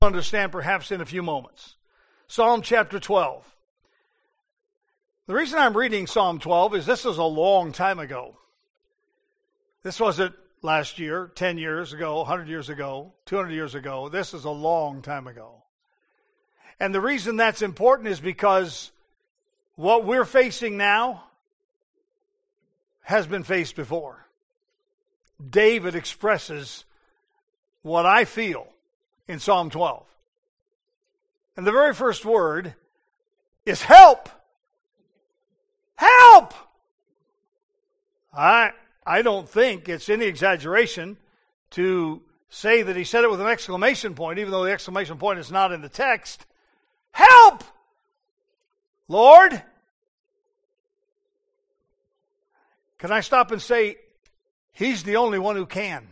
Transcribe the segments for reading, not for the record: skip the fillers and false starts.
understand perhaps in a few moments. Psalm chapter 12. The reason I'm reading Psalm 12 is this is a long time ago. This wasn't last year, 10 years ago, 100 years ago, 200 years ago. This is a long time ago. And the reason that's important is because what we're facing now has been faced before. David expresses what I feel in Psalm 12. And the very first word is help. Help! I don't think it's any exaggeration to say that he said it with an exclamation point, even though the exclamation point is not in the text. Help! Lord! Can I stop and say, He's the only one who can.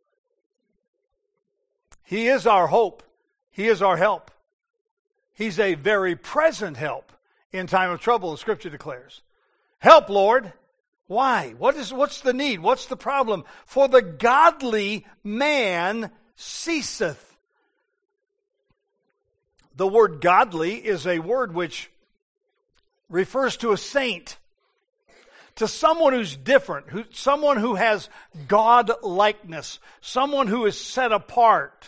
He is our hope. He is our help. He's a very present help in time of trouble, the Scripture declares. Help, Lord. Why? What's the need? What's the problem? For the godly man ceaseth. The word godly is a word which refers to a saint, to someone who's different, someone who has God-likeness, someone who is set apart.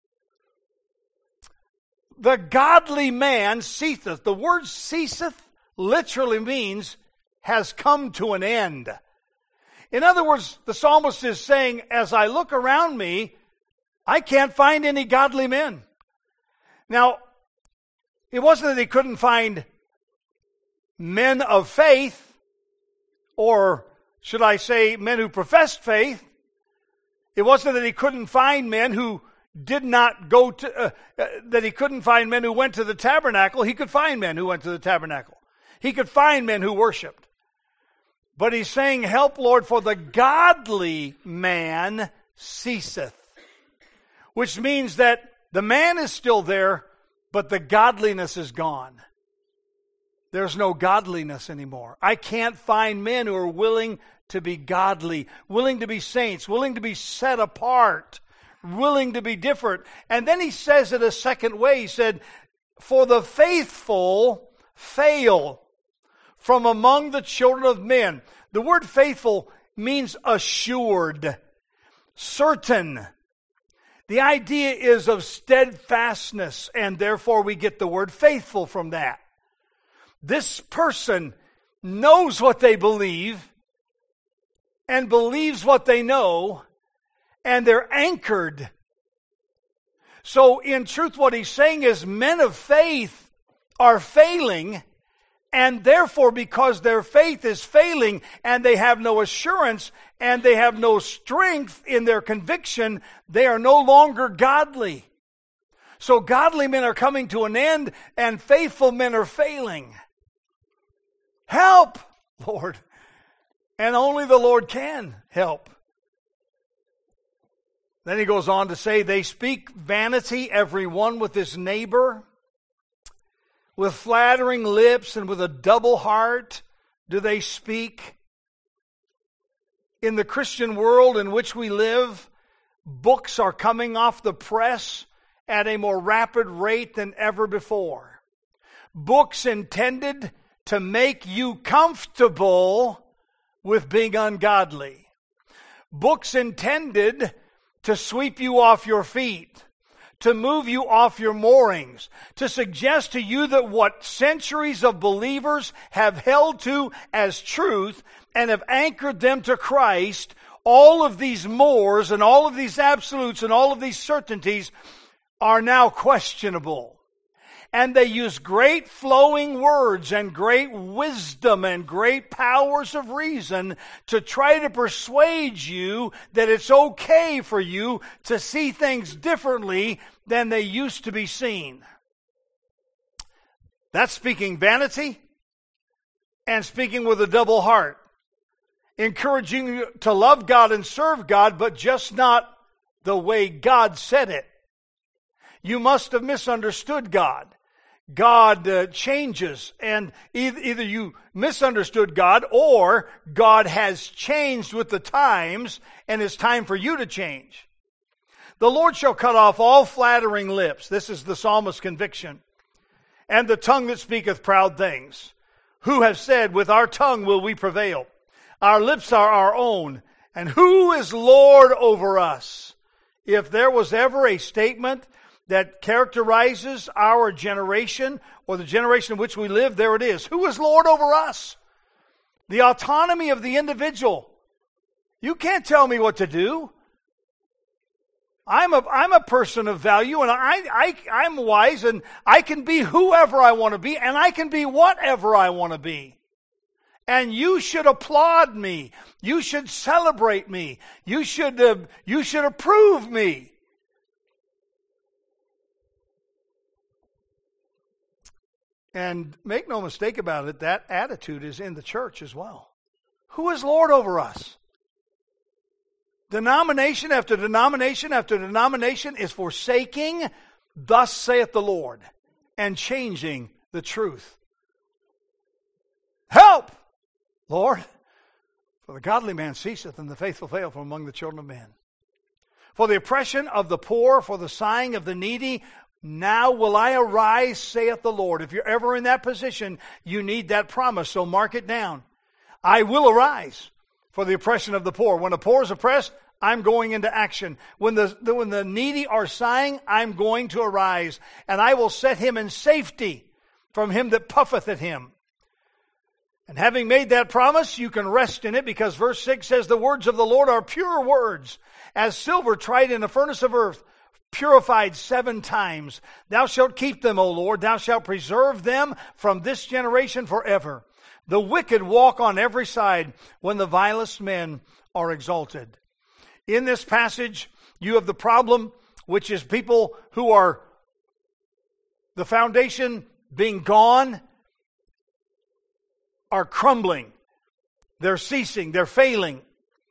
The godly man ceaseth. The word ceaseth literally means has come to an end. In other words, the psalmist is saying, as I look around me, I can't find any godly men. Now, it wasn't that he couldn't find men of faith, or should I say men who professed faith. It wasn't that he couldn't find men who did not go to, that he couldn't find men who went to the tabernacle. He could find men who went to the tabernacle. He could find men who worshiped. But he's saying, help, Lord, for the godly man ceaseth. Which means that the man is still there, but the godliness is gone. There's no godliness anymore. I can't find men who are willing to be godly, willing to be saints, willing to be set apart, willing to be different. And then he says it a second way. He said, for the faithful fail from among the children of men. The word faithful means assured, certain. The idea is of steadfastness, and therefore we get the word faithful from that. This person knows what they believe and believes what they know, and they're anchored. So in truth, what he's saying is men of faith are failing, and therefore because their faith is failing and they have no assurance and they have no strength in their conviction, they are no longer godly. So godly men are coming to an end and faithful men are failing. Help, Lord. And only the Lord can help. Then he goes on to say, they speak vanity, every one with his neighbor. With flattering lips and with a double heart do they speak. In the Christian world in which we live, books are coming off the press at a more rapid rate than ever before. Books intended to make you comfortable with being ungodly. Books intended to sweep you off your feet, to move you off your moorings, to suggest to you that what centuries of believers have held to as truth and have anchored them to Christ, all of these moors and all of these absolutes and all of these certainties are now questionable. And they use great flowing words and great wisdom and great powers of reason to try to persuade you that it's okay for you to see things differently than they used to be seen. That's speaking vanity and speaking with a double heart. Encouraging you to love God and serve God, but just not the way God said it. You must have misunderstood God. God changes, and either you misunderstood God or God has changed with the times and it's time for you to change. The Lord shall cut off all flattering lips. This is the psalmist's conviction. And the tongue that speaketh proud things. Who have said, with our tongue will we prevail? Our lips are our own. And who is Lord over us? If there was ever a statement that characterizes our generation or the generation in which we live, there it is. Who is Lord over us? The autonomy of the individual. You can't tell me what to do. I'm a person of value, and I'm wise, and I can be whoever I want to be, and I can be whatever I want to be. And you should applaud me. You should celebrate me. You should approve me. And make no mistake about it, that attitude is in the church as well. Who is Lord over us? Denomination after denomination after denomination is forsaking, thus saith the Lord, and changing the truth. Help, Lord, for the godly man ceaseth, and the faithful fail from among the children of men. For the oppression of the poor, for the sighing of the needy, now will I arise, saith the Lord. If you're ever in that position, you need that promise, so mark it down. I will arise for the oppression of the poor. When the poor is oppressed, I'm going into action. When the needy are sighing, I'm going to arise, and I will set him in safety from him that puffeth at him. And having made that promise, you can rest in it, because verse 6 says, the words of the Lord are pure words, as silver tried in a furnace of earth, purified 7 times. Thou shalt keep them, O Lord. Thou shalt preserve them from this generation forever. The wicked walk on every side when the vilest men are exalted. In this passage, you have the problem, which is people who are the foundation being gone, are crumbling. They're ceasing. They're failing.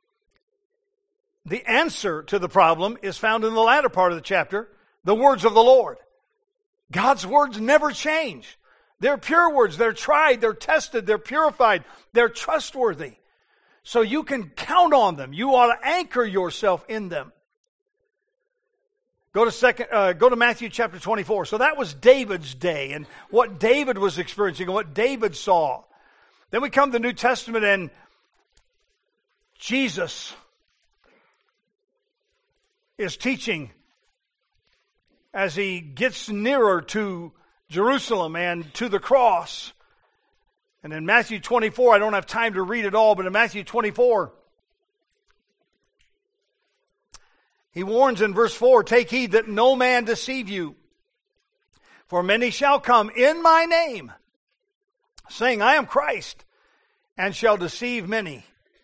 The answer to the problem is found in the latter part of the chapter, the words of the Lord. God's words never change. They're pure words. They're tried. They're tested. They're purified. They're trustworthy. So you can count on them. You ought to anchor yourself in them. Go to Matthew chapter 24. So that was David's day and what David was experiencing and what David saw. Then we come to the New Testament, and Jesus is teaching as he gets nearer to Jerusalem and to the cross. And in Matthew 24, I don't have time to read it all, but in Matthew 24, he warns in verse 4, take heed that no man deceive you. For many shall come in my name, saying, I am Christ, and shall deceive many.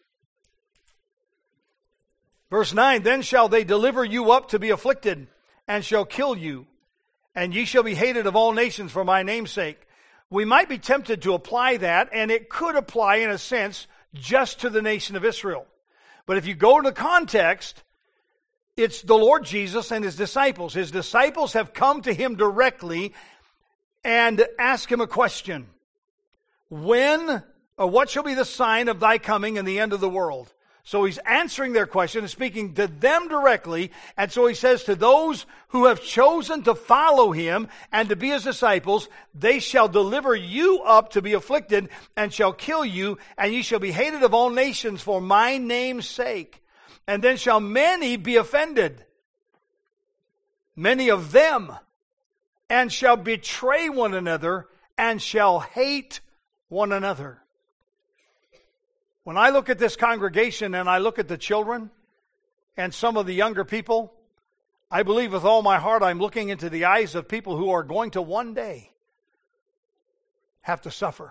Verse 9, then shall they deliver you up to be afflicted, and shall kill you, and ye shall be hated of all nations for my name's sake. We might be tempted to apply that, and it could apply in a sense just to the nation of Israel. But if you go to the context, it's the Lord Jesus and his disciples. His disciples have come to him directly and ask him a question. What shall be the sign of thy coming and the end of the world? So he's answering their question and speaking to them directly. And so he says to those who have chosen to follow him and to be his disciples, they shall deliver you up to be afflicted and shall kill you, and ye shall be hated of all nations for my name's sake. And then shall many be offended, many of them, and shall betray one another and shall hate one another. When I look at this congregation and I look at the children and some of the younger people, I believe with all my heart I'm looking into the eyes of people who are going to one day have to suffer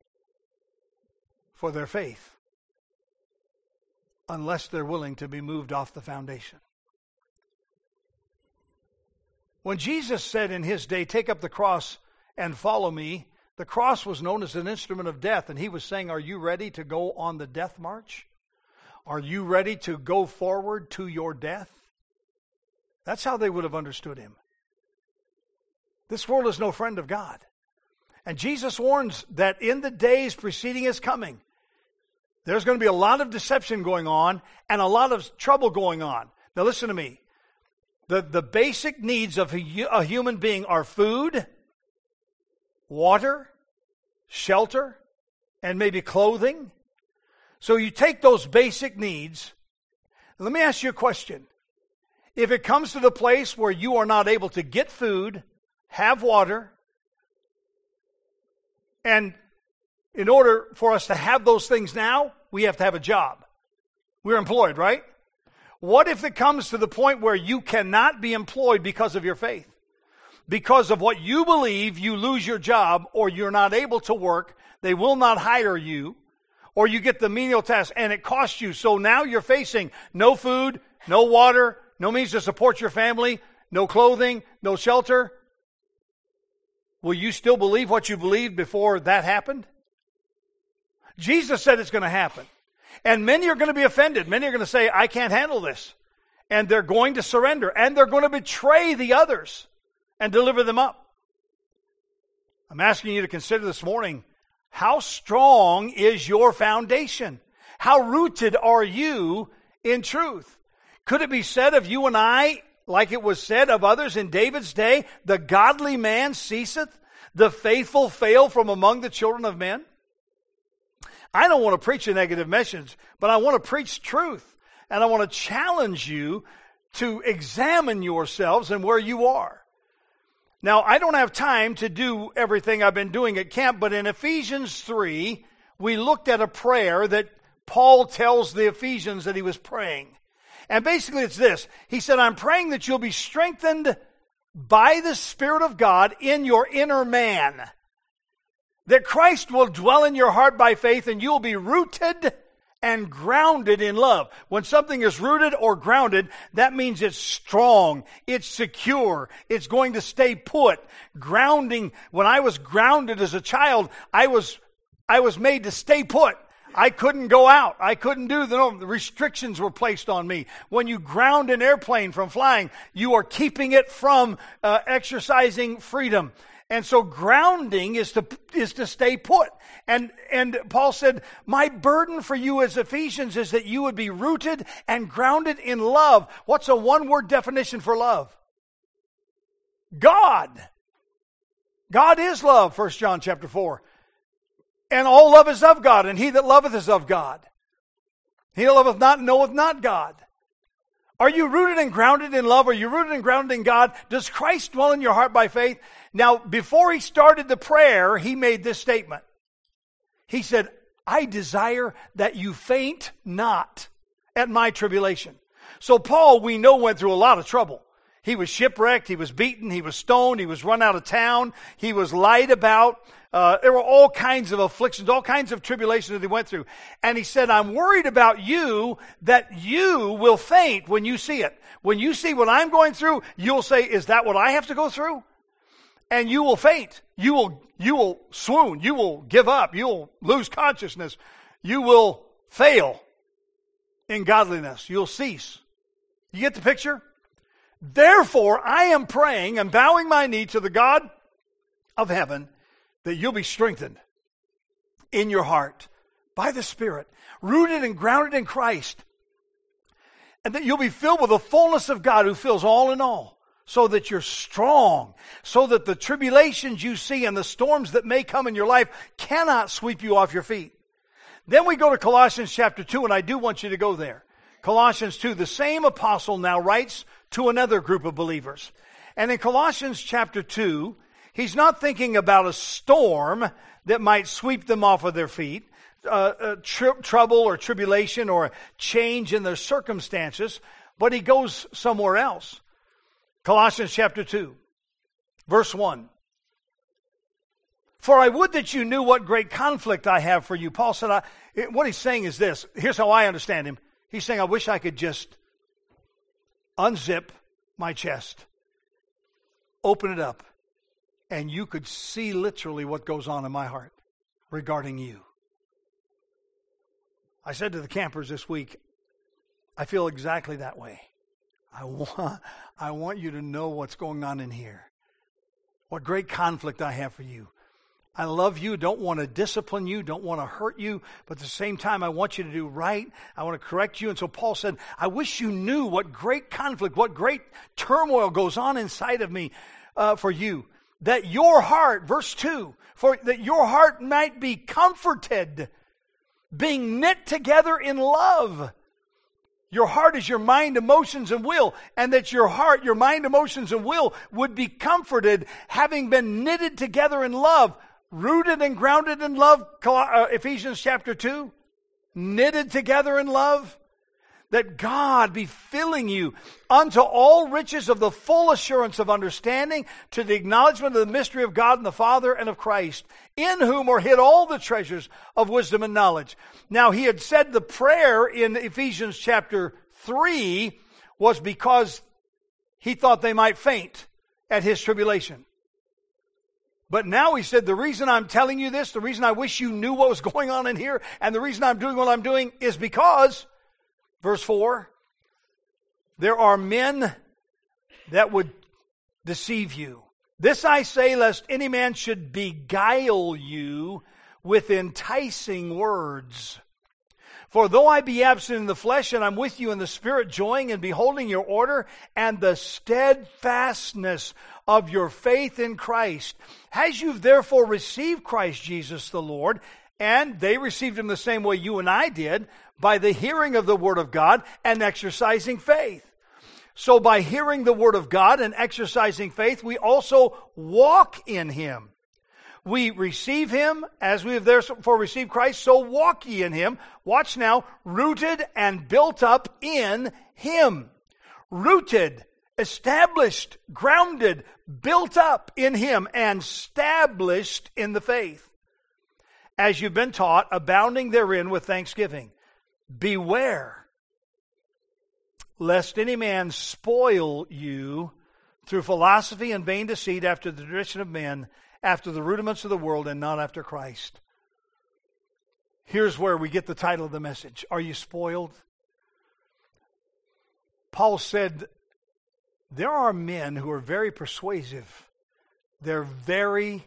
for their faith unless they're willing to be moved off the foundation. When Jesus said in his day, take up the cross and follow me, the cross was known as an instrument of death, and he was saying, are you ready to go on the death march? Are you ready to go forward to your death? That's how they would have understood him. This world is no friend of God. And Jesus warns that in the days preceding his coming, there's going to be a lot of deception going on and a lot of trouble going on. Now listen to me. The basic needs of a human being are food, water, shelter, and maybe clothing. So you take those basic needs. Let me ask you a question. If it comes to the place where you are not able to get food, have water, and in order for us to have those things now, we have to have a job. We're employed, right? What if it comes to the point where you cannot be employed because of your faith? Because of what you believe, you lose your job, or you're not able to work, they will not hire you, or you get the menial task and it costs you. So now you're facing no food, no water, no means to support your family, no clothing, no shelter. Will you still believe what you believed before that happened? Jesus said it's going to happen. And many are going to be offended. Many are going to say, I can't handle this. And they're going to surrender. And they're going to betray the others and deliver them up. I'm asking you to consider this morning, how strong is your foundation? How rooted are you in truth? Could it be said of you and I, like it was said of others in David's day, the godly man ceaseth, the faithful fail from among the children of men? I don't want to preach a negative message, but I want to preach truth. And I want to challenge you to examine yourselves and where you are. Now, I don't have time to do everything I've been doing at camp, but in Ephesians 3, we looked at a prayer that Paul tells the Ephesians that he was praying. And basically it's this. He said, I'm praying that you'll be strengthened by the Spirit of God in your inner man. That Christ will dwell in your heart by faith and you'll be rooted and grounded in love. When something is rooted or grounded, that means it's strong, it's secure, it's going to stay put. Grounding, when I was grounded as a child, I was made to stay put. I couldn't go out. I couldn't do the restrictions were placed on me. When you ground an airplane from flying, you are keeping it from exercising freedom. And so grounding is to stay put. And Paul said, my burden for you as Ephesians is that you would be rooted and grounded in love. What's a one-word definition for love? God. God is love, 1 John chapter 4. And all love is of God, and he that loveth is of God. He that loveth not knoweth not God. Are you rooted and grounded in love? Are you rooted and grounded in God? Does Christ dwell in your heart by faith? Now, before he started the prayer, he made this statement. He said, I desire that you faint not at my tribulation. So Paul, we know, went through a lot of trouble. He was shipwrecked, he was beaten, he was stoned, he was run out of town, he was lied about. There were all kinds of afflictions, all kinds of tribulations that he went through. And he said, I'm worried about you, that you will faint when you see it. When you see what I'm going through, you'll say, is that what I have to go through? And you will faint. You will swoon. You will give up. You'll lose consciousness. You will fail in godliness. You'll cease. You get the picture? Therefore, I am praying and bowing my knee to the God of heaven that you'll be strengthened in your heart by the Spirit, rooted and grounded in Christ, and that you'll be filled with the fullness of God who fills all in all, so that you're strong, so that the tribulations you see and the storms that may come in your life cannot sweep you off your feet. Then we go to Colossians chapter 2, and I do want you to go there. Colossians 2, the same apostle now writes to another group of believers. And in Colossians chapter 2, he's not thinking about a storm that might sweep them off of their feet, trouble or tribulation or a change in their circumstances, but he goes somewhere else. Colossians chapter 2, verse 1. For I would that you knew what great conflict I have for you. Paul said, what he's saying is this. Here's how I understand him. He's saying, I wish I could just unzip my chest, open it up, and you could see literally what goes on in my heart regarding you. I said to the campers this week, I feel exactly that way. I want you to know what's going on in here. What great conflict I have for you. I love you, don't want to discipline you, don't want to hurt you, but at the same time, I want you to do right. I want to correct you. And so Paul said, I wish you knew what great conflict, what great turmoil goes on inside of me for you. That your heart, verse 2, for that your heart might be comforted, being knit together in love. Your heart is your mind, emotions, and will. And that your heart, your mind, emotions, and will would be comforted, having been knitted together in love. Rooted and grounded in love, Ephesians chapter 2. Knitted together in love. That God be filling you unto all riches of the full assurance of understanding, to the acknowledgement of the mystery of God and the Father and of Christ, in whom are hid all the treasures of wisdom and knowledge. Now he had said the prayer in Ephesians chapter 3 was because he thought they might faint at his tribulation. But now he said, the reason I'm telling you this, the reason I wish you knew what was going on in here, and the reason I'm doing what I'm doing is because, verse 4, there are men that would deceive you. This I say, lest any man should beguile you with enticing words. For though I be absent in the flesh, and I'm with you in the spirit, joying and beholding your order and the steadfastness of your faith in Christ. As you've therefore received Christ Jesus the Lord, and they received him the same way you and I did, by the hearing of the word of God and exercising faith. So by hearing the word of God and exercising faith, we also walk in him. We receive him as we have therefore received Christ, so walk ye in him. Watch now, rooted and built up in him. Rooted, established, grounded, built up in him, and established in the faith. As you've been taught, abounding therein with thanksgiving. Beware, lest any man spoil you through philosophy and vain deceit, after the tradition of men, after the rudiments of the world, and not after Christ. Here's where we get the title of the message. Are you spoiled? Paul said, there are men who are very persuasive. They're very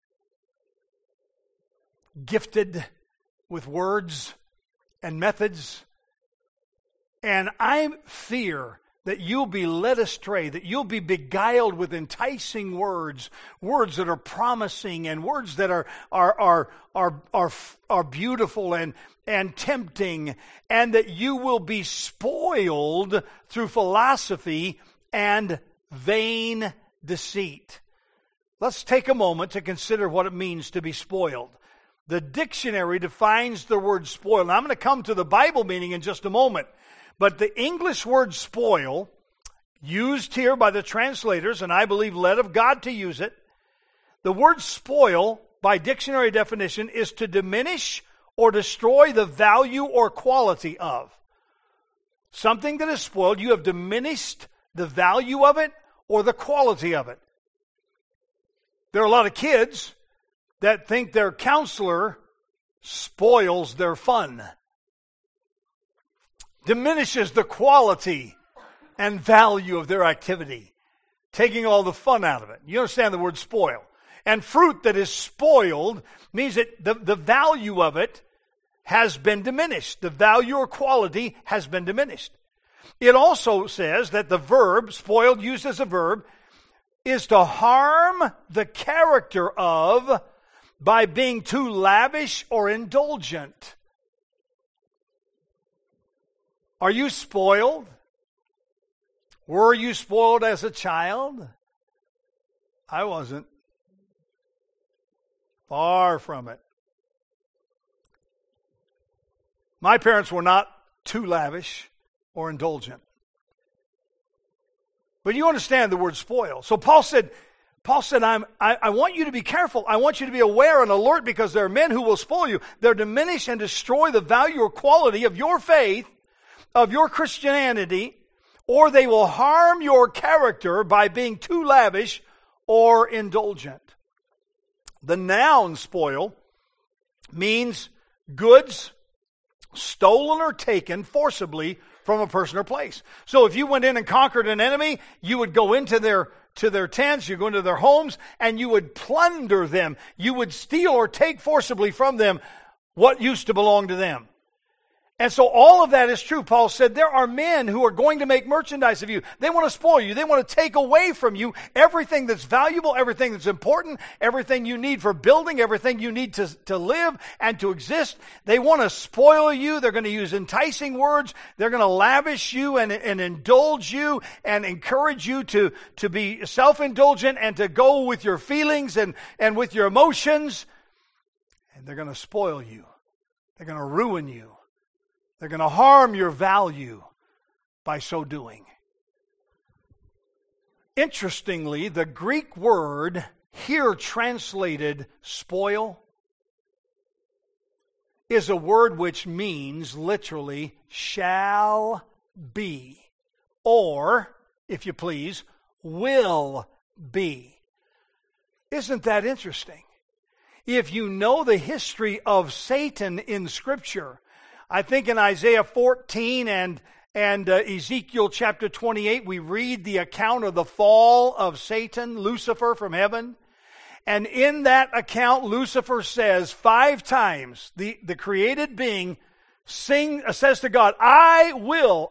gifted with words and methods. And I fear that you'll be led astray, that you'll be beguiled with enticing words, words that are promising and words that are beautiful and tempting, and that you will be spoiled through philosophy and vain deceit. Let's take a moment to consider what it means to be spoiled. The dictionary defines the word spoil. Now I'm going to come to the Bible meaning in just a moment. But the English word spoil, used here by the translators, and I believe led of God to use it, the word spoil, by dictionary definition, is to diminish or destroy the value or quality of. Something that is spoiled, you have diminished the value of it or the quality of it. There are a lot of kids that think their counselor spoils their fun. Diminishes the quality and value of their activity, taking all the fun out of it. You understand the word spoil. And fruit that is spoiled means that the value of it has been diminished. The value or quality has been diminished. It also says that the verb, spoiled used as a verb, is to harm the character of by being too lavish or indulgent. Are you spoiled? Were you spoiled as a child? I wasn't. Far from it. My parents were not too lavish or indulgent. But you understand the word spoil. So Paul said, I want you to be careful. I want you to be aware and alert, because there are men who will spoil you. They'll diminish and destroy the value or quality of your faith, of your Christianity, or they will harm your character by being too lavish or indulgent. The noun spoil means goods stolen or taken forcibly from a person or place. So if you went in and conquered an enemy, you would go into their to their tents, you go into their homes, and you would plunder them. You would steal or take forcibly from them what used to belong to them. And so all of that is true. Paul said there are men who are going to make merchandise of you. They want to spoil you. They want to take away from you everything that's valuable, everything that's important, everything you need for building, everything you need to live and to exist. They want to spoil you. They're going to use enticing words. They're going to lavish you and indulge you and encourage you to be self-indulgent and to go with your feelings and with your emotions. And they're going to spoil you. They're going to ruin you. They're going to harm your value by so doing. Interestingly, the Greek word here translated spoil is a word which means literally shall be, or, if you please, will be. Isn't that interesting? If you know the history of Satan in Scripture, I think in Isaiah 14 and Ezekiel chapter 28, we read the account of the fall of Satan, Lucifer, from heaven. And in that account, Lucifer says 5 times, the created being says to God, I will.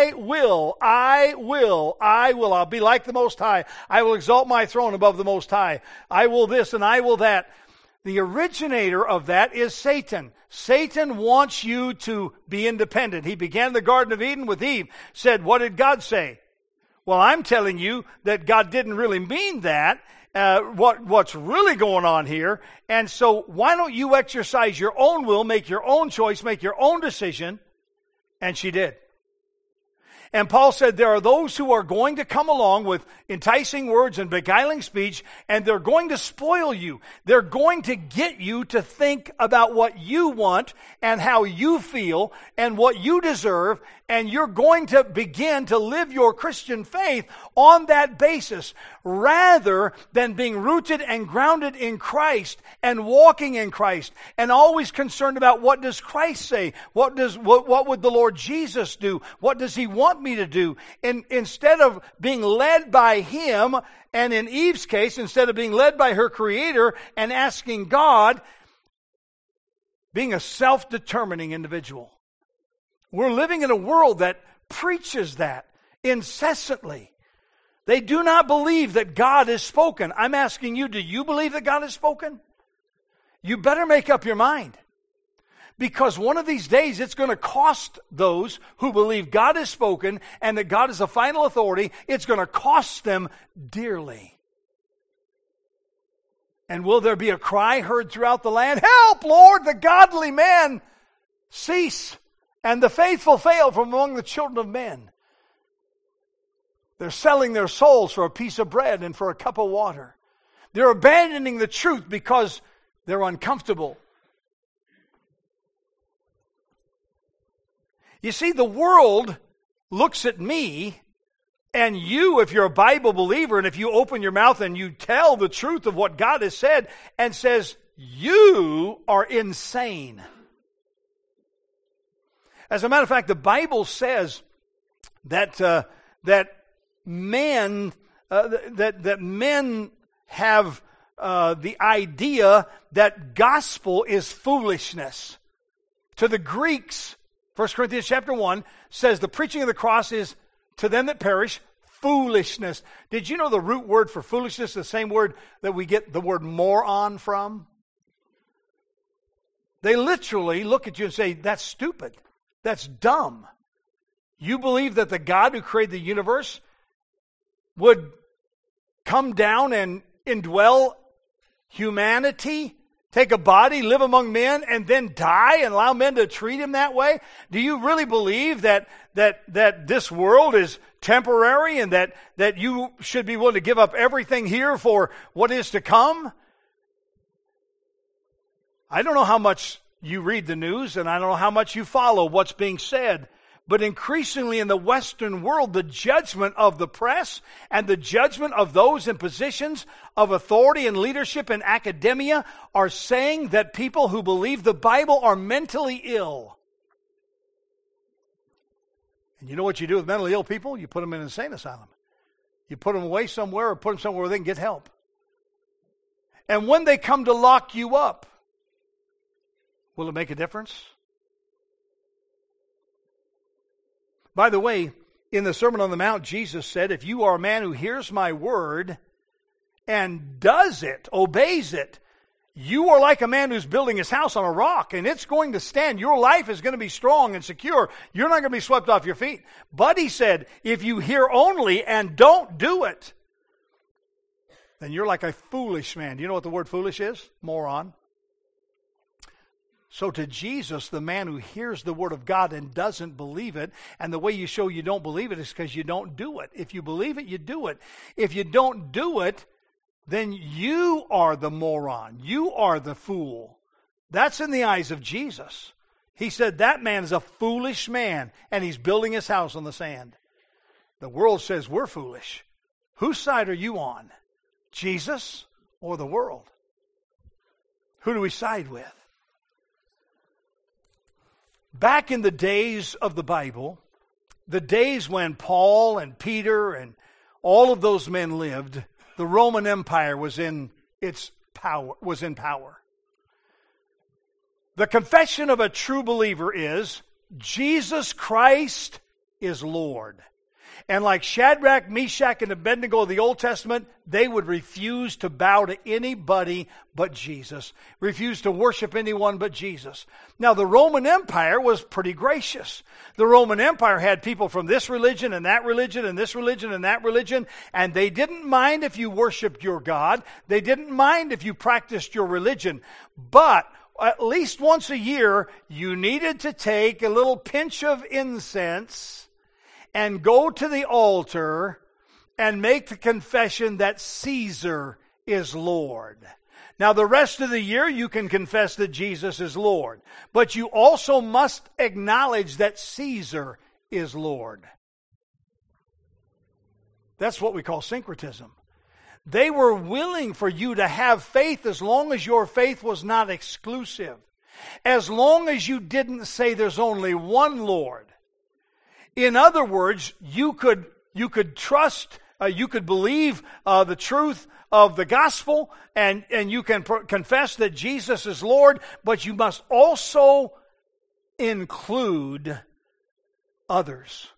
I'll be like the Most High. I will exalt my throne above the Most High. I will this and I will that. The originator of that is Satan. Satan wants you to be independent. He began the Garden of Eden with Eve. Said, what did God say? Well, I'm telling you that God didn't really mean that. What's really going on here? And so why don't you exercise your own will, make your own choice, make your own decision? And she did. And Paul said there are those who are going to come along with enticing words and beguiling speech, and they're going to spoil you. They're going to get you to think about what you want and how you feel and what you deserve, and you're going to begin to live your Christian faith on that basis rather than being rooted and grounded in Christ and walking in Christ and always concerned about what does Christ say? What would the Lord Jesus do? What does He want me to do? And instead of being led by Him, and in Eve's case, instead of being led by her Creator and asking God, being a self-determining individual. We're living in a world that preaches that incessantly. They do not believe that God has spoken. I'm asking you, do you believe that God has spoken? You better make up your mind. Because one of these days it's going to cost those who believe God has spoken and that God is the final authority, it's going to cost them dearly. And will there be a cry heard throughout the land? Help, Lord, the godly men cease, and the faithful fail from among the children of men. They're selling their souls for a piece of bread and for a cup of water. They're abandoning the truth because they're uncomfortable. You see, the world looks at me, and you, if you're a Bible believer, and if you open your mouth and you tell the truth of what God has said, and says, you are insane. As a matter of fact, the Bible says that men have the idea that gospel is foolishness. To the Greeks, 1 Corinthians chapter 1 says the preaching of the cross is, to them that perish, foolishness. Did you know the root word for foolishness is the same word that we get the word moron from? They literally look at you and say, that's stupid. That's dumb. You believe that the God who created the universe would come down and indwell humanity, take a body, live among men, and then die and allow men to treat Him that way? Do you really believe that this world is temporary and that you should be willing to give up everything here for what is to come? I don't know how much you read the news, and I don't know how much you follow what's being said, but increasingly in the Western world, the judgment of the press and the judgment of those in positions of authority and leadership in academia are saying that people who believe the Bible are mentally ill. And you know what you do with mentally ill people? You put them in an insane asylum. You put them away somewhere or put them somewhere where they can get help. And when they come to lock you up, will it make a difference? By the way, in the Sermon on the Mount, Jesus said, if you are a man who hears my word and does it, obeys it, you are like a man who's building his house on a rock, and it's going to stand. Your life is going to be strong and secure. You're not going to be swept off your feet. But he said, if you hear only and don't do it, then you're like a foolish man. Do you know what the word foolish is? Moron. So to Jesus, the man who hears the word of God and doesn't believe it, and the way you show you don't believe it is because you don't do it. If you believe it, you do it. If you don't do it, then you are the moron. You are the fool. That's in the eyes of Jesus. He said that man is a foolish man, and he's building his house on the sand. The world says we're foolish. Whose side are you on? Jesus or the world? Who do we side with? Back in the days of the Bible, the days when Paul and Peter and all of those men lived, the Roman Empire was in power. The confession of a true believer is Jesus Christ is Lord. And like Shadrach, Meshach, and Abednego of the Old Testament, they would refuse to bow to anybody but Jesus. Refuse to worship anyone but Jesus. Now, the Roman Empire was pretty gracious. The Roman Empire had people from this religion and that religion and this religion and that religion, and they didn't mind if you worshiped your God. They didn't mind if you practiced your religion. But at least once a year, you needed to take a little pinch of incense and go to the altar and make the confession that Caesar is Lord. Now, the rest of the year, you can confess that Jesus is Lord. But you also must acknowledge that Caesar is Lord. That's what we call syncretism. They were willing for you to have faith as long as your faith was not exclusive. As long as you didn't say there's only one Lord. In other words, you could trust, you could believe the truth of the gospel, and you can confess that Jesus is Lord, but you must also include others.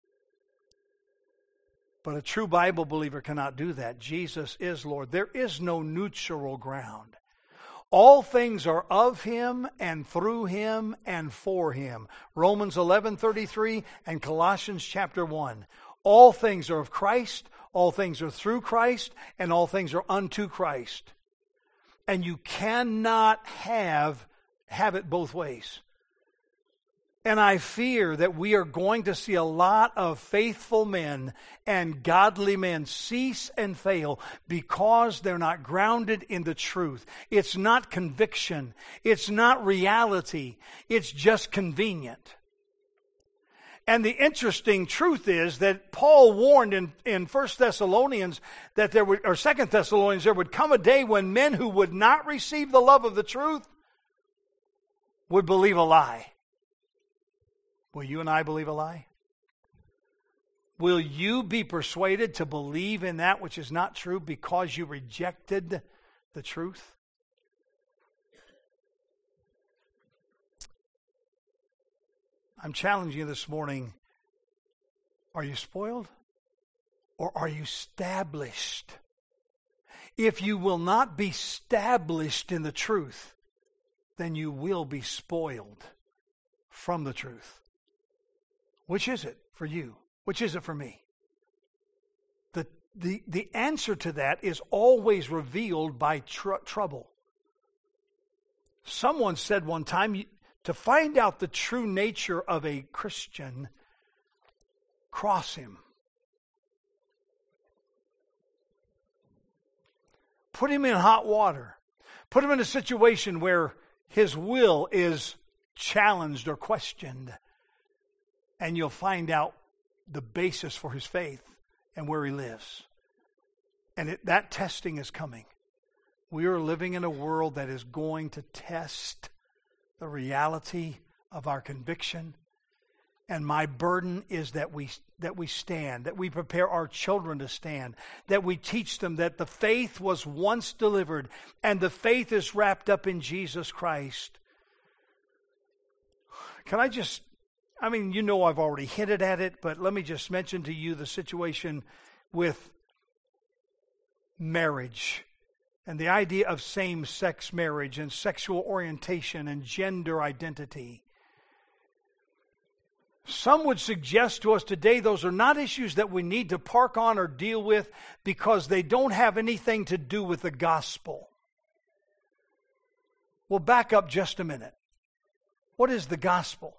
But a true Bible believer cannot do that. Jesus is Lord. There is no neutral ground. All things are of Him and through Him and for Him. Romans 11:33 and Colossians chapter 1. All things are of Christ, all things are through Christ, and all things are unto Christ. And you cannot have it both ways. And I fear that we are going to see a lot of faithful men and godly men cease and fail because they're not grounded in the truth. It's not conviction. It's not reality. It's just convenient. And the interesting truth is that Paul warned in 1 Thessalonians that there would, or 2 Thessalonians, there would come a day when men who would not receive the love of the truth would believe a lie. Will you and I believe a lie? Will you be persuaded to believe in that which is not true because you rejected the truth? I'm challenging you this morning. Are you spoiled or are you established? If you will not be established in the truth, then you will be spoiled from the truth. Which is it for you? Which is it for me? The answer to that is always revealed by trouble. Someone said one time, to find out the true nature of a Christian, cross him. Put him in hot water. Put him in a situation where his will is challenged or questioned. And you'll find out the basis for his faith and where he lives. And that testing is coming. We are living in a world that is going to test the reality of our conviction And my burden is that we stand, that we prepare our children to stand, that we teach them that the faith was once delivered and the faith is wrapped up in Jesus Christ. Can I just, you know I've already hinted at it, but let me just mention to you the situation with marriage and the idea of same-sex marriage and sexual orientation and gender identity. Some would suggest to us today those are not issues that we need to park on or deal with because they don't have anything to do with the gospel. Well, back up just a minute. What is the gospel?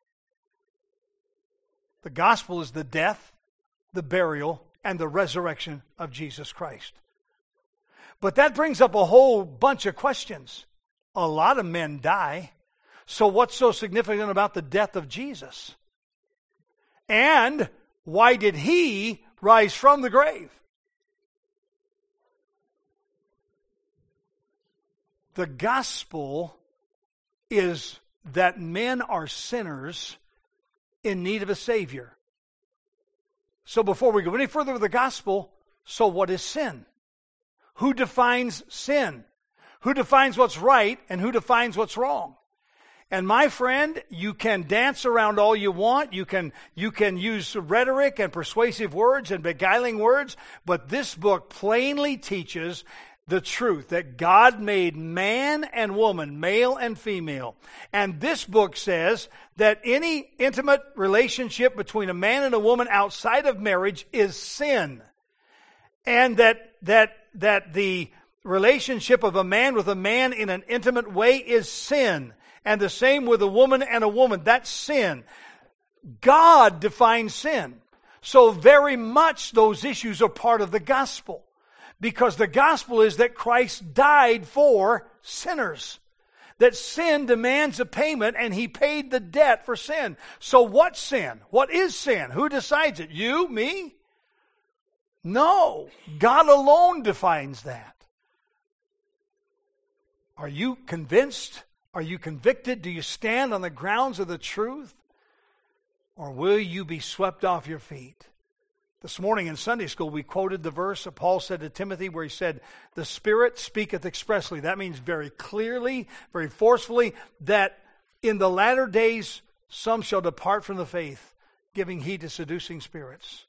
The gospel is the death, the burial, and the resurrection of Jesus Christ. But that brings up a whole bunch of questions. A lot of men die. So what's so significant about the death of Jesus? And why did He rise from the grave? The gospel is that men are sinners in need of a Savior. So before we go any further with the gospel, so what is sin? Who defines sin? Who defines what's right and who defines what's wrong? And my friend, you can dance around all you want. You can use rhetoric and persuasive words and beguiling words, but this book plainly teaches the truth that God made man and woman, male and female. And this book says that any intimate relationship between a man and a woman outside of marriage is sin. And that the relationship of a man with a man in an intimate way is sin. And the same with a woman and a woman. That's sin. God defines sin. So very much those issues are part of the gospel. Because the gospel is that Christ died for sinners. That sin demands a payment and He paid the debt for sin. So what's sin? What is sin? Who decides it? You? Me? No. God alone defines that. Are you convinced? Are you convicted? Do you stand on the grounds of the truth? Or will you be swept off your feet? This morning in Sunday school, we quoted the verse that Paul said to Timothy where he said, the Spirit speaketh expressly. That means very clearly, very forcefully, that in the latter days some shall depart from the faith, giving heed to seducing spirits.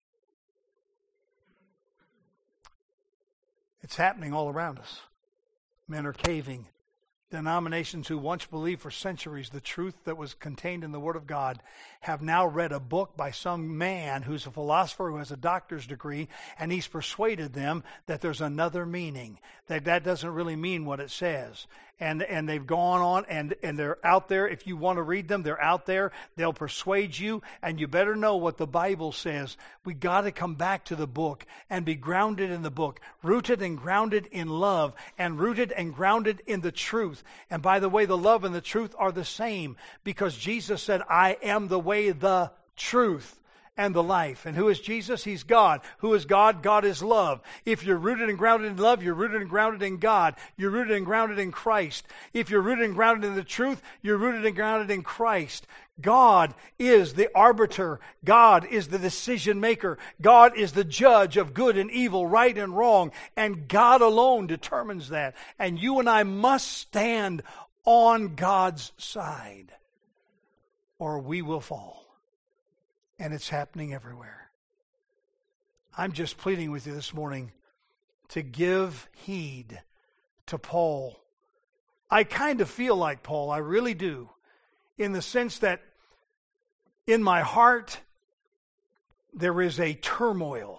It's happening all around us. Men are caving. Denominations who once believed for centuries the truth that was contained in the Word of God have now read a book by some man who's a philosopher who has a doctor's degree, and he's persuaded them that there's another meaning, that doesn't really mean what it says. And they've gone on and they're out there. If you want to read them, they're out there. They'll persuade you, and you better know what the Bible says. We got to come back to the book and be grounded in the book, rooted and grounded in love, and rooted and grounded in the truth. And by the way, the love and the truth are the same, because Jesus said, I am the way, the truth, and the life. And who is Jesus? He's God. Who is God? God is love. If you're rooted and grounded in love, you're rooted and grounded in God. You're rooted and grounded in Christ. If you're rooted and grounded in the truth, you're rooted and grounded in Christ. God is the arbiter. God is the decision maker. God is the judge of good and evil, right and wrong. And God alone determines that. And you and I must stand on God's side, or we will fall. And it's happening everywhere. I'm just pleading with you this morning to give heed to Paul. I kind of feel like Paul, I really do, in the sense that in my heart there is a turmoil.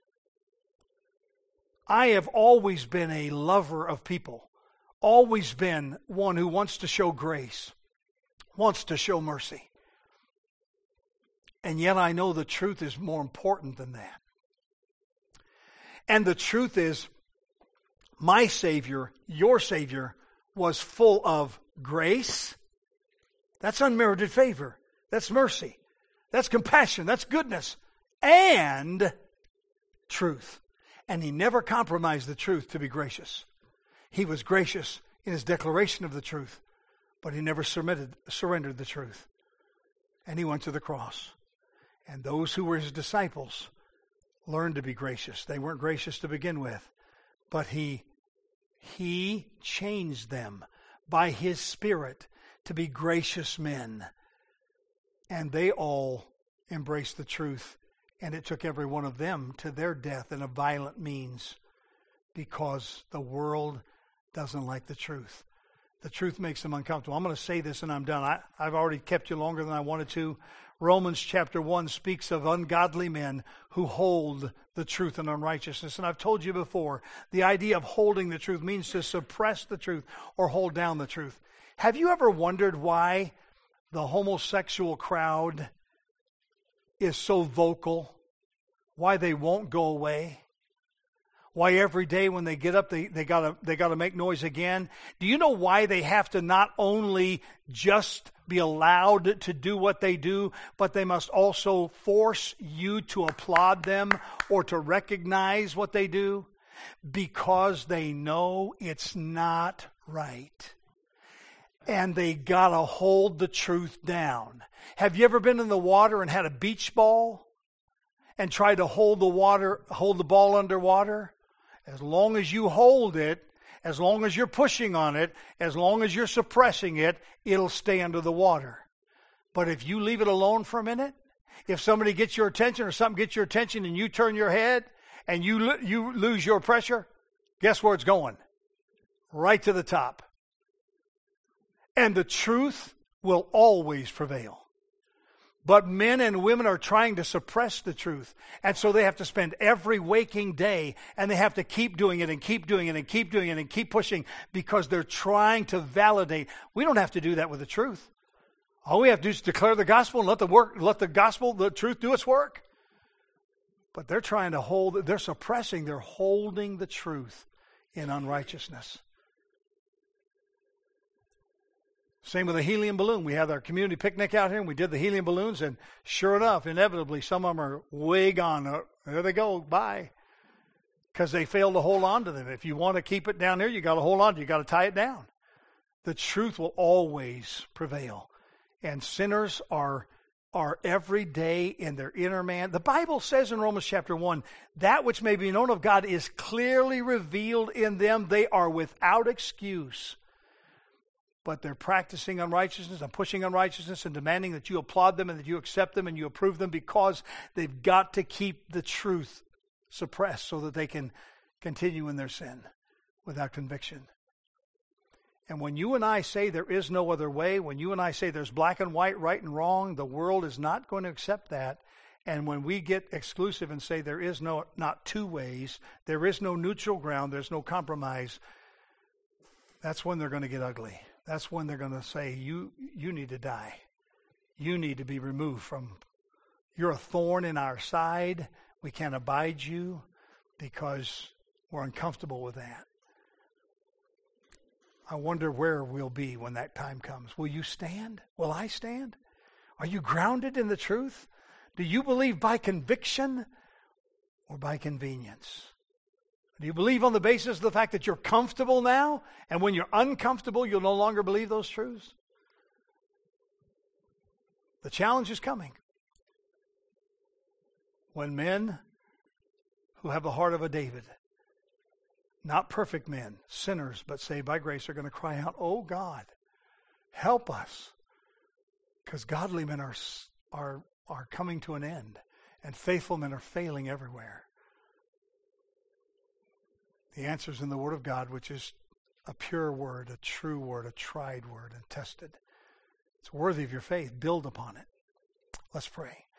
I have always been a lover of people, always been one who wants to show grace, wants to show mercy. And yet I know the truth is more important than that. And the truth is, my Savior, your Savior, was full of grace. That's unmerited favor. That's mercy. That's compassion. That's goodness. And truth. And He never compromised the truth to be gracious. He was gracious in His declaration of the truth, but He never surrendered the truth. And he went to the cross. And those who were his disciples learned to be gracious. They weren't gracious to begin with, but he changed them by his Spirit to be gracious men. And they all embraced the truth. And it took every one of them to their death in a violent means, because the world doesn't like the truth. The truth makes them uncomfortable. I'm going to say this and I'm done. I've already kept you longer than I wanted to. Romans chapter 1 speaks of ungodly men who hold the truth in unrighteousness. And I've told you before, the idea of holding the truth means to suppress the truth or hold down the truth. Have you ever wondered why the homosexual crowd is so vocal? Why they won't go away? Why every day when they get up, they gotta make noise again? Do you know why they have to not only just be allowed to do what they do, but they must also force you to applaud them or to recognize what they do? Because they know it's not right. And they gotta hold the truth down. Have you ever been in the water and had a beach ball and tried to hold the ball underwater? As long as you hold it, as long as you're pushing on it, as long as you're suppressing it, it'll stay under the water. But if you leave it alone for a minute, if somebody gets your attention or something gets your attention and you turn your head and you lose your pressure, guess where it's going? Right to the top. And the truth will always prevail. But men and women are trying to suppress the truth. And so they have to spend every waking day, and they have to keep doing it and keep doing it and keep doing it and keep pushing, because they're trying to validate. We don't have to do that with the truth. All we have to do is declare the gospel and let the truth do its work. But they're trying to they're suppressing, they're holding the truth in unrighteousness. Same with the helium balloon. We had our community picnic out here, and we did the helium balloons, and sure enough, inevitably, some of them are way gone. There they go, bye. Because they failed to hold on to them. If you want to keep it down here, you got to hold on. You got to tie it down. The truth will always prevail. And sinners are every day in their inner man. The Bible says in Romans chapter 1, that which may be known of God is clearly revealed in them. They are without excuse. But they're practicing unrighteousness and pushing unrighteousness and demanding that you applaud them and that you accept them and you approve them, because they've got to keep the truth suppressed so that they can continue in their sin without conviction. And when you and I say there is no other way, when you and I say there's black and white, right and wrong, the world is not going to accept that. And when we get exclusive and say there is not two ways, there is no neutral ground, there's no compromise, that's when they're going to get ugly. That's when they're going to say, you need to die. You need to be removed from, you're a thorn in our side. We can't abide you because we're uncomfortable with that. I wonder where we'll be when that time comes. Will you stand? Will I stand? Are you grounded in the truth? Do you believe by conviction or by convenience? Do you believe on the basis of the fact that you're comfortable now, and when you're uncomfortable, you'll no longer believe those truths? The challenge is coming. When men who have the heart of a David, not perfect men, sinners, but saved by grace, are going to cry out, "Oh God, help us," because godly men are coming to an end, and faithful men are failing everywhere. The answer is in the Word of God, which is a pure word, a true word, a tried word, and tested. It's worthy of your faith. Build upon it. Let's pray.